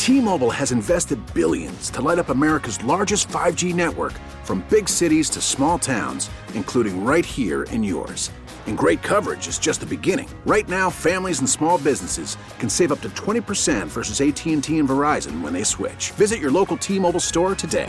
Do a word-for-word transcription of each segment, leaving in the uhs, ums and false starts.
T-Mobile has invested billions to light up America's largest five G network, from big cities to small towns, including right here in yours. And great coverage is just the beginning. Right now, families and small businesses can save up to twenty percent versus A T and T and Verizon when they switch. Visit your local T-Mobile store today.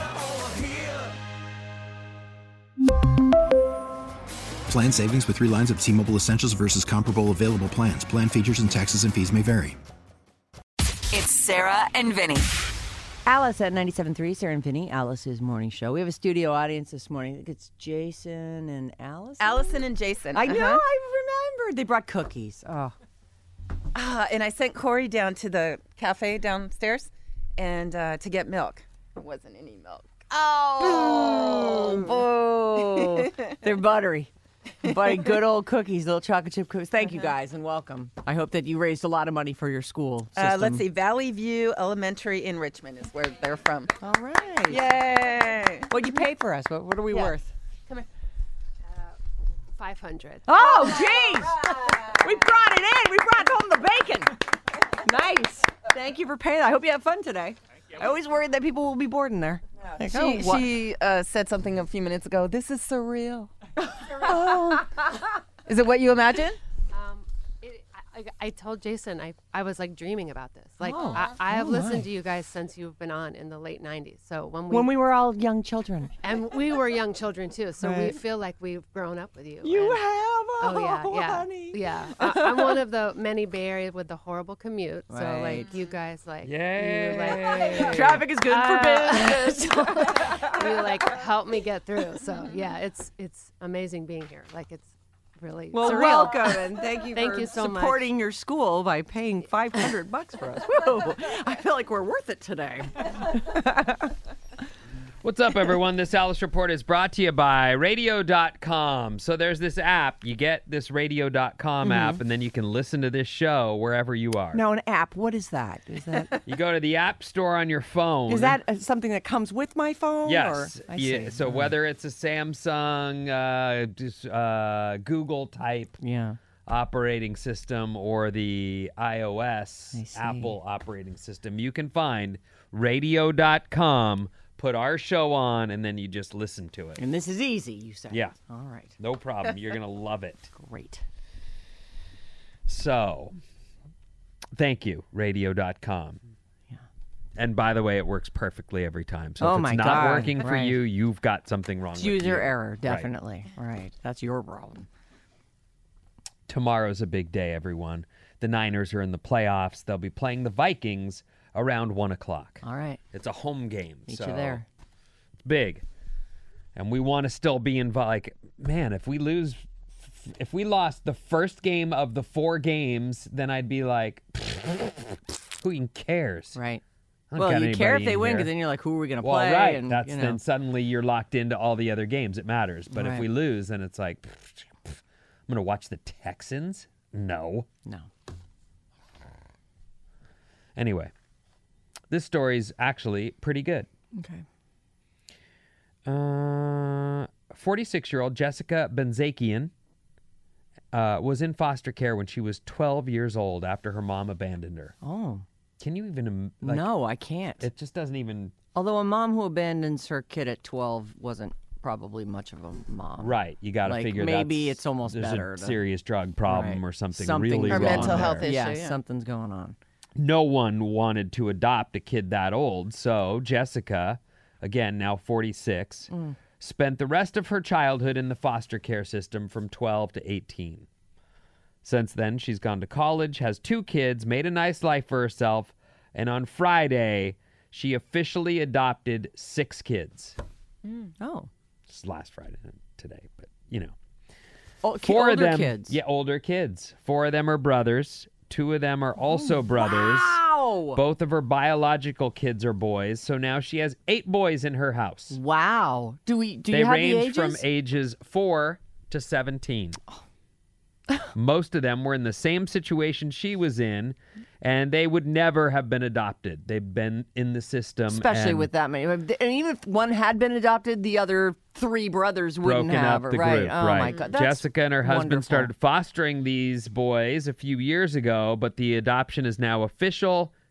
Plan savings with three lines of T-Mobile Essentials versus comparable available plans. Plan features and taxes and fees may vary. It's Sarah and Vinny. Alice at ninety-seven point three, Sarah and Vinny, Alice's morning show. We have a studio audience this morning. I think it's Jason and Alice. Allison and Jason. I know, uh-huh. I remembered. They brought cookies. Oh. Uh, and I sent Corey down to the cafe downstairs and uh, to get milk. There wasn't any milk. Oh. Boo. They're buttery. Buttery, good old cookies, little chocolate chip cookies. Thank you guys and welcome. I hope that you raised a lot of money for your school system. Uh, let's see. Valley View Elementary in Richmond is where they're from. All right. Yay. What'd you pay for us? What, what are we Yeah. worth? Come here. Uh, five hundred. Oh, jeez. We brought it in. We brought home the bacon. Nice. Thank you for paying. I hope you have fun today. I always worried that people will be bored in there. Like, She, oh, what? she uh, said something a few minutes ago. This is surreal. Oh. Is it what you imagine? Um, it, I, I told Jason I, I was like dreaming about this. Like Oh. I, I have Oh, listened my. to you guys since you've been on in the late nineties. So when we When we were all young children. and we were young children too. So we Right. feel like we've grown up with you. You and- have, Oh yeah, yeah, honey. yeah. I, I'm one of the many Bay Area with the horrible commute. So Right. like you guys like Yay. you like Traffic is good for Uh, business. you like help me get through. So yeah, it's it's amazing being here. Like it's really Well, surreal. welcome and thank you Thank for you so much. supporting your school by paying five hundred bucks for us. Woo! I feel like we're worth it today. What's up, everyone? This Alice Report is brought to you by radio dot com. So there's this app. You get this radio dot com app, and then you can listen to this show wherever you are. Now, an app, what is that? Is that You go to the App Store on your phone. is that uh, something that comes with my phone? Yes. Or? I Yeah, see. so whether it's a Samsung, uh, just, uh, Google type Yeah. operating system or the I iOS see. Apple operating system, you can find radio dot com, put our show on, and then you just listen to it. And this is easy, you say. Yeah. All right. No problem. You're going to love it. Great. So, thank you, radio dot com. Yeah. And by the way, it works perfectly every time. So Oh if it's my not God. working for Right. you, you've got something wrong It's with user you. error, Right. definitely. Right. That's your problem. Tomorrow's a big day, everyone. The Niners are in the playoffs. They'll be playing the Vikings around one o'clock. All right. It's a home game. Meet so you there. It's big. And we want to still be involved. Like, man, if we lose, if we lost the first game of the four games, then I'd be like, who even cares? Right. I don't Well, got you care if anybody they in win, here. because then you're like, who are we going to Well, play? right. And, That's you know. then suddenly you're locked into all the other games. It matters. But if Right. we lose, then it's like, I'm going to watch the Texans? No. No. Anyway, this story's actually pretty good. Okay. Uh, forty-six-year-old Jessica Benzakian uh, was in foster care when she was twelve years old after her mom abandoned her. Oh. Can you even... im- Like, no, I can't. It just doesn't even... Although a mom who abandons her kid at twelve wasn't probably much of a mom. Right. You got to Like, figure maybe that's- it's almost there's better a to- serious drug problem Right. or something, Something really Or wrong mental there. health issue. Yeah, yeah. something's going on. No one wanted to adopt a kid that old, so Jessica, again, now forty-six, Mm. spent the rest of her childhood in the foster care system from twelve to eighteen. Since then, she's gone to college, has two kids, made a nice life for herself, and on Friday, she officially adopted six kids. Oh. This is last Friday, not today, but, you know. Oh, ki- Four older of them, kids. yeah, older kids. Four of them are brothers. Two of them are also brothers. Wow. Both of her biological kids are boys, so now she has eight boys in her house. Wow. Do we? Do they you have range the ages? from ages four to seventeen. Most of them were in the same situation she was in, and they would never have been adopted. They've been in the system. Especially and with that many. And even if one had been adopted, the other three brothers wouldn't broken have. up the right? group. Oh right. my God. That's Jessica and her husband wonderful. started fostering these boys a few years ago, but the adoption is now official.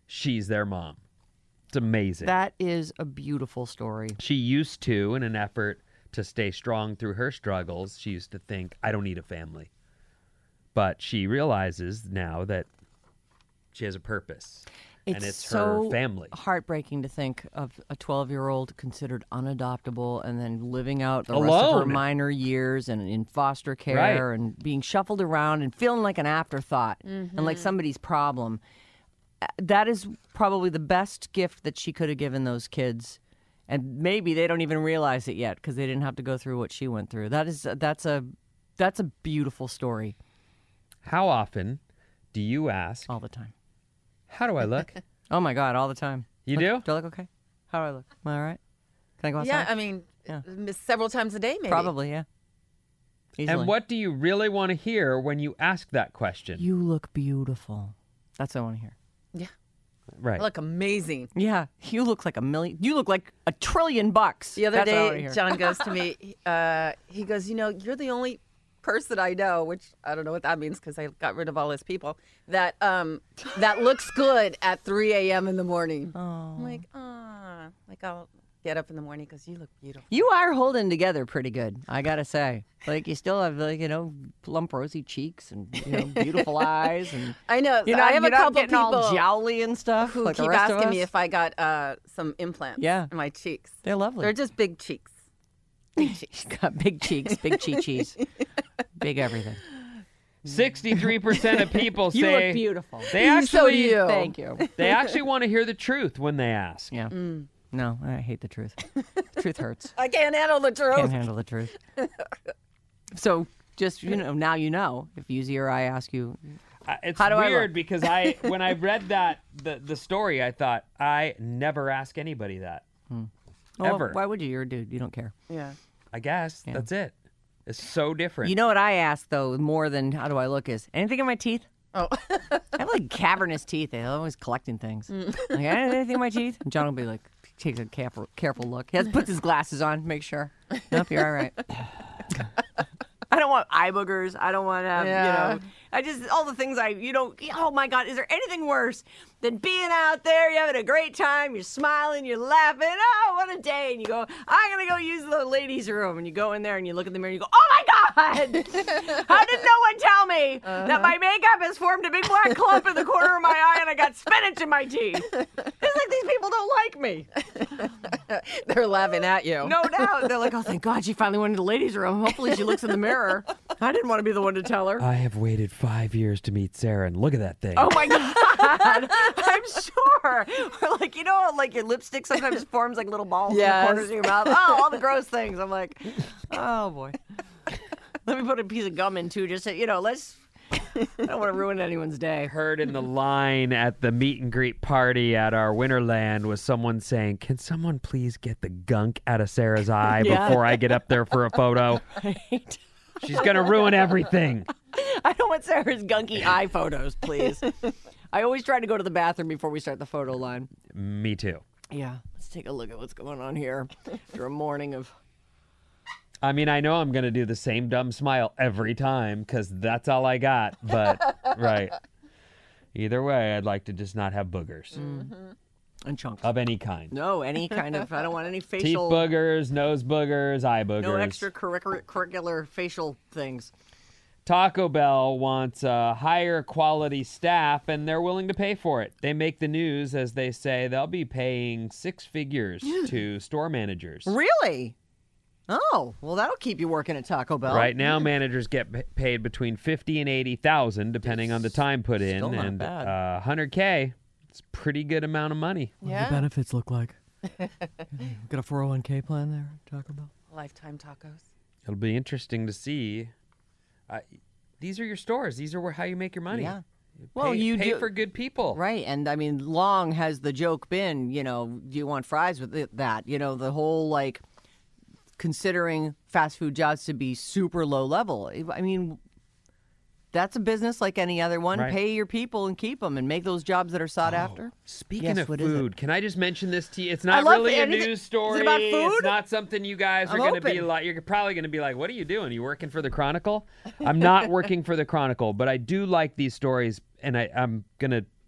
she's their mom. It's amazing. That is a beautiful story. She used to, in an effort to stay strong through her struggles, she used to think, I don't need a family. But she realizes now that she has a purpose. It's, and it's so her family. heartbreaking to think of a twelve-year-old considered unadoptable and then living out the rest of her Alone. minor years and in foster care Right. and being shuffled around and feeling like an afterthought and like somebody's problem. Uh, That is probably the best gift that she could have given those kids. And maybe they don't even realize it yet because they didn't have to go through what she went through. That is that's a that's a beautiful story How often do you ask, all the time. how do I look? Oh my God, all the time. You Look- do? Do I look okay? How do I look? Am I all right? Can I go outside? Yeah, I mean, Yeah. m- several times a day, maybe. Probably, yeah. Easily. And what do you really want to hear when you ask that question? You look beautiful. That's what I want to hear. Yeah. right. I look amazing. Yeah, you look like a million. You look like a trillion bucks. The other That's what I wanna day, hear. John goes to me. he- Uh, he goes, you know, you're the only person I know, which I don't know what that means because I got rid of all his people. That um, that looks good at three a.m. in the morning. Oh. I'm like, ah, like I'll get up in the morning because you look beautiful. You are holding together pretty good, I gotta say. Like you still have like you know plump rosy cheeks and you know beautiful eyes and I know. you're so not, I have you're a not couple getting people all jowly and stuff who like the keep rest of asking me us. if I got uh, some implants. Yeah. in my cheeks. They're lovely. They're just big cheeks. Big cheeks. She's got big cheeks, big chi cheese, big everything. sixty-three percent of people You say look beautiful. they So actually do you. Thank you. they actually want to hear the truth when they ask. Yeah. No, I hate the truth. Truth hurts. I can't handle the truth. Can't handle the truth. So just you know, now you know. If Yuzi or I ask you, Uh, It's How do I weird look? because I when I read that the the story, I thought I never ask anybody that. oh, Ever. why would you? You're a dude. You don't care. Yeah. I guess that's it. It's so different. You know what I ask though, more than how do I look is anything in my teeth. Oh. I have like cavernous teeth. They're always collecting things. Mm. Like anything in my teeth. And John will be like, takes a careful careful look. He has puts his glasses on, make sure. Nope, you're all right. I don't want eye boogers. I don't want to have, Yeah. you know, I just, all the things I, you know, oh my God, is there anything worse than being out there, you're having a great time, you're smiling, you're laughing, oh, what a day. And you go, I'm going to go use the ladies' room. And you go in there and you look in the mirror and you go, oh my God, how did no one tell me that my makeup has formed a big black clump in the corner of my eye and I got spinach in my teeth? It's like these people don't like me. They're laughing at you. No doubt. They're like, oh, thank God she finally went into the ladies' room. Hopefully she looks in the mirror. I didn't want to be the one to tell her. I have waited five years to meet Sarah, and look at that thing. Oh my God, I'm sure. Or like, you know, like your lipstick sometimes forms like little balls in Yes. the corners of your mouth. Oh, all the gross things. I'm like, oh boy. Let me put a piece of gum in too, just so, you know, let's, I don't want to ruin anyone's day. Heard in the line at the meet and greet party at our Winterland was someone saying, can someone please get the gunk out of Sarah's eye Yeah. before I get up there for a photo? Right? She's going to ruin everything. I don't want Sarah's gunky eye photos, please. I always try to go to the bathroom before we start the photo line. Me too. Yeah, let's take a look at what's going on here after a morning of... I mean, I know I'm going to do the same dumb smile every time because that's all I got. But, right. Either way, I'd like to just not have boogers And chunks. of any kind. No, any kind of, I don't want any Teeth facial... boogers, nose boogers, eye boogers. No extracurricular facial things. Taco Bell wants uh, higher quality staff, and they're willing to pay for it. They make the news as they say they'll be paying six figures to store managers. Really? Oh, well, that'll keep you working at Taco Bell. Right now, managers get p- paid between fifty and eighty thousand, depending on the time put in, Still not and bad. uh, one hundred k. It's a pretty good amount of money. Yeah. benefits look like? Got a four oh one k plan there, Taco Bell? Lifetime tacos. It'll be interesting to see. Uh, these are your stores. These are where, how you make your money. Yeah. Pay, Well, you pay do- for good people. Right, and I mean, long has the joke been, you know, do you want fries with it, that? You know, the whole, like, considering fast food jobs to be super low level. I mean, that's a business like any other one. Right. Pay your people and keep them and make those jobs that are sought after. Speaking Yes, of what is it? food, can I just mention this to you? It's I not love really it. a Anything- news is it story. about food? It's not something you guys are I'm going to be open. like. You're probably going to be like, "What are you doing? Are you working for the Chronicle?" I'm not working for the Chronicle, but I do like these stories, and I, I'm going to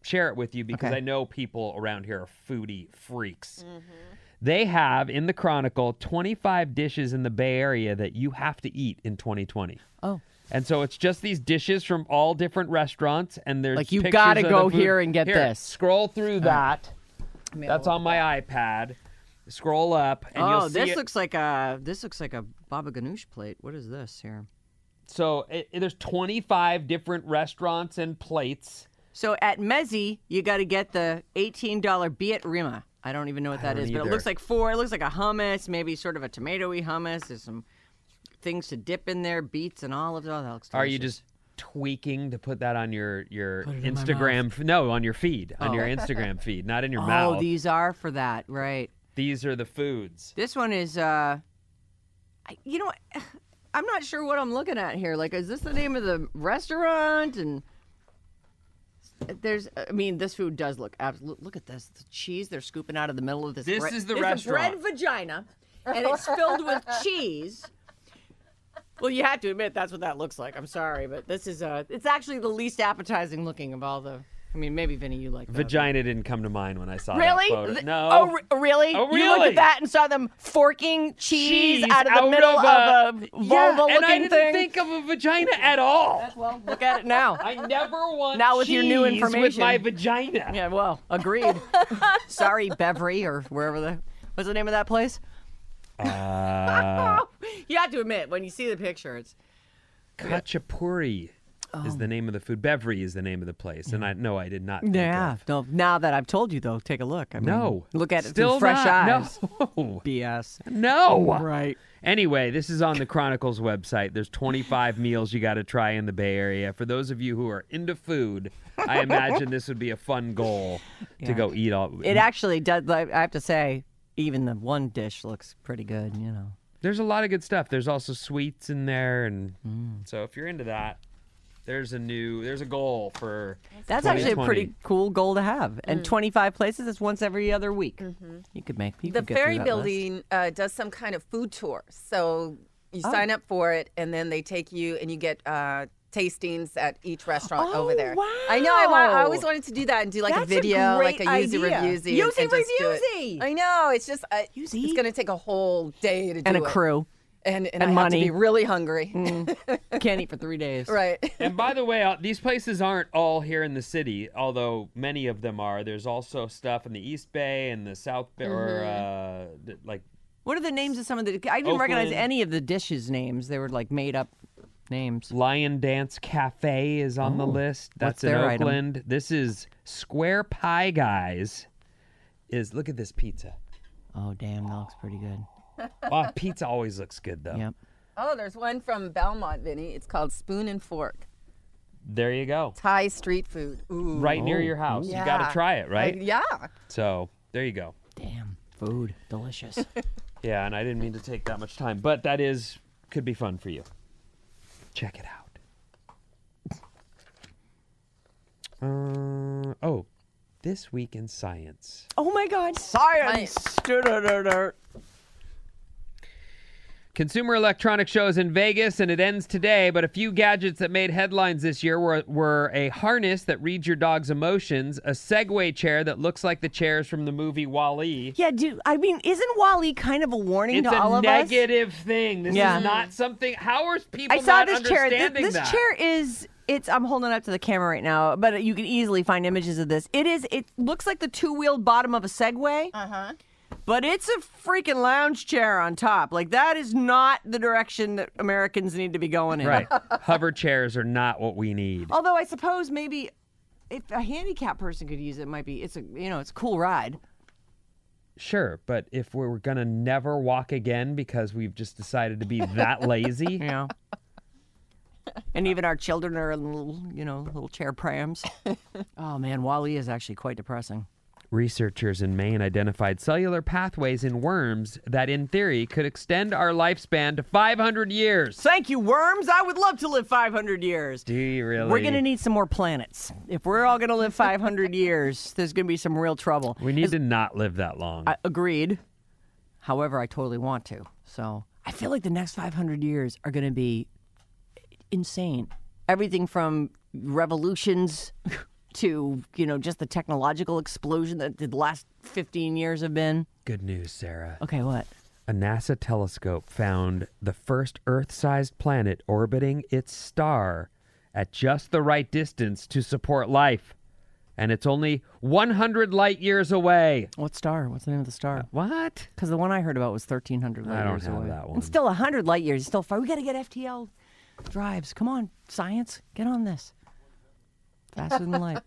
share it with you because Okay. I know people around here are foodie freaks. They have in the Chronicle twenty-five dishes in the Bay Area that you have to eat in twenty twenty. Oh. And so it's just these dishes from all different restaurants, and there's Like, you pictures gotta of the go food. here and get Here, this. Scroll through that. That's on my iPad. Scroll up, and Oh, you'll see this it. looks like a this looks like a baba ganoush plate. What is this here? So it, it- there's twenty-five different restaurants and plates. So at Mezzi, you got to get the eighteen dollar Biet Rima. I don't even know what that don't is, but either. it looks like four. It looks like a hummus, maybe sort of a tomatoey hummus. There's some things to dip in there, beets and olives. Oh, that looks delicious. Are you just tweaking to put that on your your Instagram? f- No, on your feed, on your Instagram feed, not in your Oh, mouth. these are for that, right? These are the foods. This one is, uh, I- you know, what? I'm not sure what I'm looking at here. Like, is this the name of the restaurant? And there's, I mean, this food does look absolute. Look at this, the cheese they're scooping out of the middle of this. This bread- is the it's restaurant. a bread vagina, and it's filled with cheese. Well, you have to admit that's what that looks like. I'm sorry, but this is uh it's actually the least appetizing looking of all the. I mean, maybe Vinny, you like that. Vagina didn't come to mind when I saw Really? that photo. Th- No. Oh, re- really? Oh, You looked really? at that and saw them forking cheese, Cheese out of the out middle of of a- a, vulva Yeah, looking and I didn't thing. think of a vagina at all. Well, look at it now. I never want Now with your new cheese with information. my vagina. Yeah, well, agreed. Sorry, Beverly, or wherever the what's the name of that place? Uh, You have to admit when you see the picture, it's Khachapuri is the name of the food. Bevry is the name of the place. And I no, I did not. Think yeah. of. No, now that I've told you though, take a look. I mean, No. look at it Still through fresh not. eyes. No. B S. No. Right. Anyway, this is on the Chronicles website. There's twenty-five meals you got to try in the Bay Area. For those of you who are into food, I imagine this would be a fun goal to go eat all. It actually does. Like, I have to say, even the one dish looks pretty good. You know. There's a lot of good stuff. There's also sweets in there, and so if you're into that, there's a new, there's a goal for. That's actually a twenty twenty. pretty cool goal to have. And twenty-five places, it's once every other week. You could make you The could get through ferry that list. building uh, does some kind of food tour. So you Oh. sign up for it, and then they take you, and you get uh, tastings at each restaurant Oh, over there. I know. I, wa- I wow. always wanted to do that and do like That's a a video, like a great Yuzi idea. Reviewsy. and- Yuzi and just do it. Reviewsy. I know. It's just uh, Yuzi. it's going to take a whole day to do And a it. crew. And, and, And I money. have to be really hungry. Can't eat for three days. Right. And by the way, uh, these places aren't all here in the city, although many of them are. There's also stuff in the East Bay and the South Bay, or uh, th- like What are the names of some of the? I didn't recognize Oakland. any of the dishes' names. They were like made up names. Lion Dance Cafe is on the list. That's in their item? Oakland. This is Square Pie Guys. Is look at this pizza. Oh damn, that looks pretty good. Oh, pizza always looks good though. Yep. Oh, there's one from Belmont, Vinny. It's called Spoon and Fork. There you go. Thai street food. Ooh. Right near your house. You got Yeah. to try it, right? Uh, yeah. So there you go. Damn, food, delicious. Yeah, and I didn't mean to take that much time, but that is could be fun for you. Check it out. Uh, oh, this week in science. Oh my God, science! Consumer Electronics Show is in Vegas, and it ends today, but a few gadgets that made headlines this year were, were a harness that reads your dog's emotions, a Segway chair that looks like the chairs from the movie WALL-E. Yeah, dude. I mean, isn't Wally kind of a warning It's to all a of us? negative thing. This Yeah. is not something. How are people I saw not this chair. Th- understanding This that? chair is. It's. I'm holding it up to the camera right now, but you can easily find images of this. It is. It looks like the two-wheeled bottom of a Segway. Uh huh. But it's a freaking lounge chair on top. Like that is not the direction that Americans need to be going in. Right. Hover chairs are not what we need. Although I suppose maybe if a handicapped person could use it, it might be. It's a. You know, it's a cool ride. Sure, but if we're going to never walk again because we've just decided to be that lazy, You know. And even our children are in little, you know, little chair prams. Oh man, Wall-E is actually quite depressing. researchers in Maine identified cellular pathways in worms that, in theory, could extend our lifespan to five hundred years. Thank you, worms. I would love to live five hundred years. Do you really? We're going to need some more planets. If we're all going to live five hundred years, there's going to be some real trouble. We need to not live that long. I agreed. However, I totally want to. So I feel like the next five hundred years are going to be insane. Everything from revolutions to, you know, just the technological explosion that the last fifteen years have been. Good news, Sarah. Okay, what? A NASA telescope found the first Earth-sized planet orbiting its star at just the right distance to support life. And it's only one hundred light years away. What star? What's the name of the star? What? Because the one I heard about was thirteen hundred light I don't years have away. that one. It's still one hundred light years. It's still far. We got to get F T L drives. Come on, science. Get on this. Faster than light.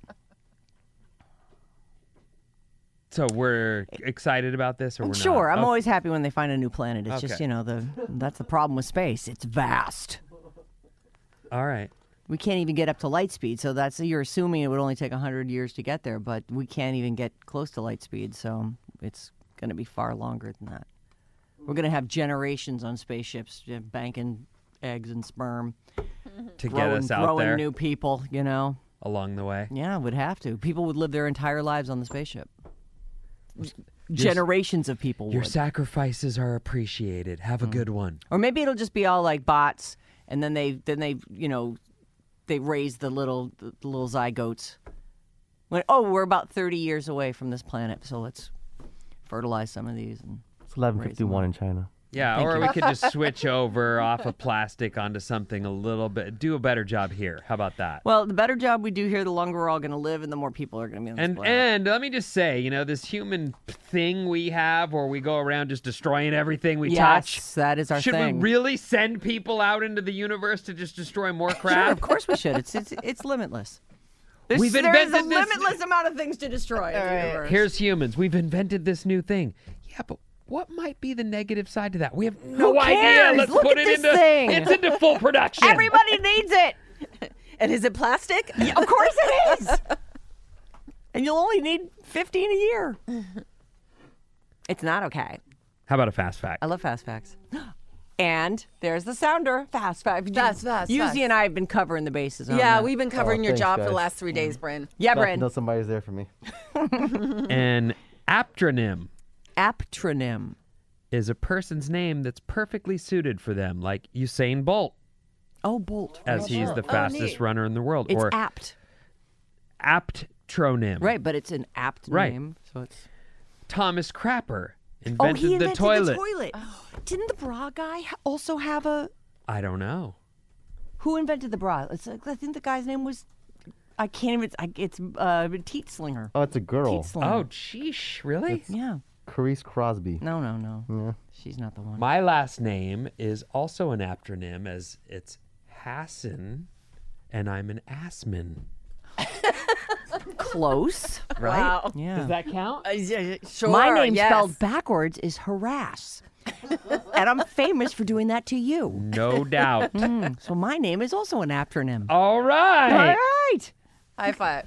So we're excited about this, or we're Sure. not? I'm Oh, always happy when they find a new planet. It's just, Okay. you know, the that's the problem with space. It's vast. all right. We can't even get up to light speed. So that's you're assuming it would only take one hundred years to get there, but we can't even get close to light speed. So it's going to be far longer than that. We're going to have generations on spaceships uh, banking eggs and sperm. To get growing, us out growing there new people, you know. along the way. Yeah, would have to. People would live their entire lives on the spaceship. Generations of people Your would. sacrifices are appreciated. Have a Mm. good one. Or maybe it'll just be all like bots, and then they then they you know they raise the little the little zygotes. When oh, we're about thirty years away from this planet, so let's fertilize some of these. And It's eleven fifty-one in China. Yeah, Thank or you. we could just switch over off of plastic onto something a little bit. Do a better job here. How about that? well, the better job we do here, the longer we're all going to live, and the more people are going to be on this And planet. and let me just say, you know, this human thing we have, where we go around just destroying everything we yes, touch. that is our Should thing. we really send people out into the universe to just destroy more Sure, crap? of course we should. It's it's it's limitless. There's, We've there is a invented this- limitless amount of things to destroy in the universe. Here's humans. We've invented this new thing. Yeah, but what might be the negative side to that? We have no Who idea. cares? Let's Look put at it this into thing. it's into full production. Everybody needs it. And is it plastic? Of course it is. And you'll only need fifteen a year. It's not okay. How about a fast fact? I love fast facts. And there's the sounder, fast fact. Fast, fast, Yuzi fast. and I have been covering the bases on Yeah, that. we've been covering Oh, your thanks, job for the guys. last three days, Bryn. Yeah, Glad to Bryn. know somebody's there for me. An aptronym Aptronym. is a person's name that's perfectly suited for them, like Usain Bolt, Oh, Bolt. as he's the fastest neat. runner in the world, It's or apt. aptronym. Right, but it's an apt Right. name. So it's Thomas Crapper Oh, invented, he invented the toilet. toilet. Didn't the bra guy ha- also have a I don't know. Who invented the bra? It's like, I think the guy's name was I can't even I, it's uh Teat Slinger. Oh, it's a girl. Teat Slinger. Oh, sheesh, really? Yeah. Carice Crosby. No, no, no. Yeah. She's not the one. My last name is also an aptronym, as it's Hassan, and I'm an assman. Close. Right? Wow. Yeah. Does that count? Uh, yeah, sure. My name yes. spelled backwards is harass. And I'm famous for doing that to you. No doubt. Mm, so my name is also an aptronym. All All right. right. High five.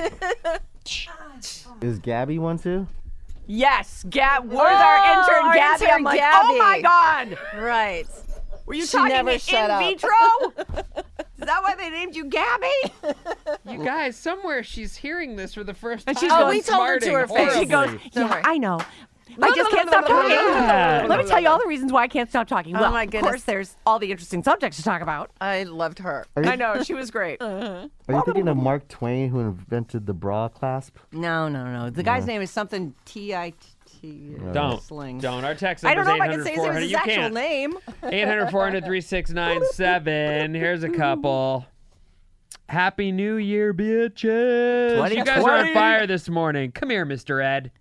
Is Gabby one too? Yes, Gab. Where's Oh, our intern our Gabby? intern I'm like, Gabby. oh my god. Right. Were you She talking never in shut up. vitro? Is that why they named you Gabby? You guys, somewhere she's hearing this for the first And time. she's Oh, going- we told her to her smarting face. She goes, horribly. Don't yeah, worry. I know. I just can't stop talking. Yeah. Let me tell you all the reasons why I can't stop talking. Oh Well, my of goodness. course, there's all the interesting subjects to talk about. I loved her. Are you, I know, she was great. Are you thinking of Mark Twain, who invented the bra clasp? No, no, no. The guy's name is something T I T. Don't. Sling. Don't. Our text I number don't know is if I can say eight hundred, his four hundred. You actual can't. name. eight hundred, four hundred, three six nine seven. Here's a couple. Happy New Year, bitches. You guys are on twenty twenty. fire this morning. Come here, Mister Ed.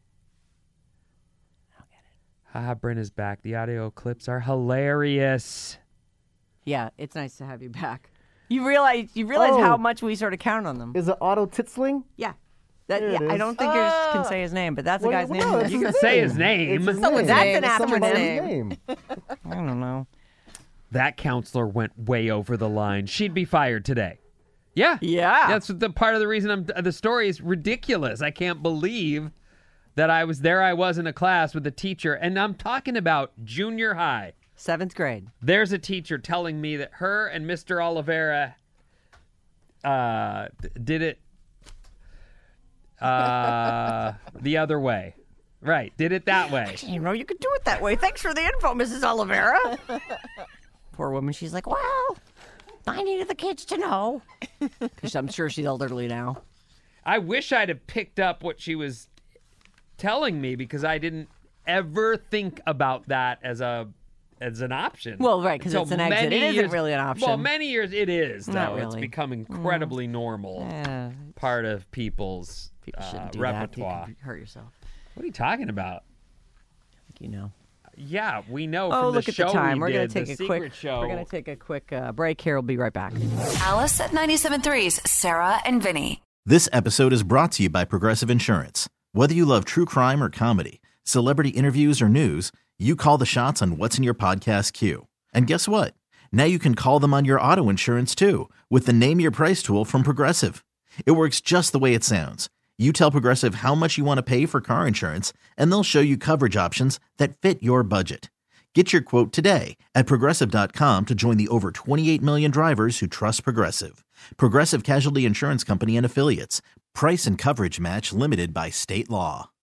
Haha, Bryn is back. The audio clips are hilarious. Yeah, it's nice to have you back. You realize you realize Oh. how much we sort of count on them. Is it Otto Titzling? Yeah. That, There yeah, it I is. don't think you can say his name, but that's the Well, guy's well, name. no, it's You his can say his name. name. It's his Someone's name. That's name. an It's someone's acronym. name. I don't know. That counselor went way over the line. She'd be fired today. Yeah. Yeah. That's the part of the reason I'm the story is ridiculous. I can't believe that I was there I was in a class with a teacher, and I'm talking about junior high. Seventh grade. There's a teacher telling me that her and Mister Oliveira uh, d- did it uh, the other way. Right, did it that way. You know, you could do it that way. Thanks for the info, Missus Oliveira. Poor woman. She's like, well, I needed the kids to know. Because I'm sure she's elderly now. I wish I'd have picked up what she was telling me because I didn't ever think about that as a as an option. Well, right, because it's an exit. It isn't years, really an option. Well, many years it is, though. Not really. It's become incredibly mm. normal yeah. part of people's People uh, shouldn't do repertoire. That. You can hurt yourself. What are you talking about? I think you know. Yeah, we know oh, from look the at show the time. we We're did, gonna take the a secret quick. show. We're gonna take a quick uh, break here. We'll be right back. Alice at ninety-seven point three's Sarah and Vinny. This episode is brought to you by Progressive Insurance. Whether you love true crime or comedy, celebrity interviews or news, you call the shots on what's in your podcast queue. And guess what? Now you can call them on your auto insurance too with the Name Your Price tool from Progressive. It works just the way it sounds. You tell Progressive how much you want to pay for car insurance, and they'll show you coverage options that fit your budget. Get your quote today at Progressive dot com to join the over twenty-eight million drivers who trust Progressive. Progressive Casualty Insurance Company and Affiliates. Price and coverage match limited by state law.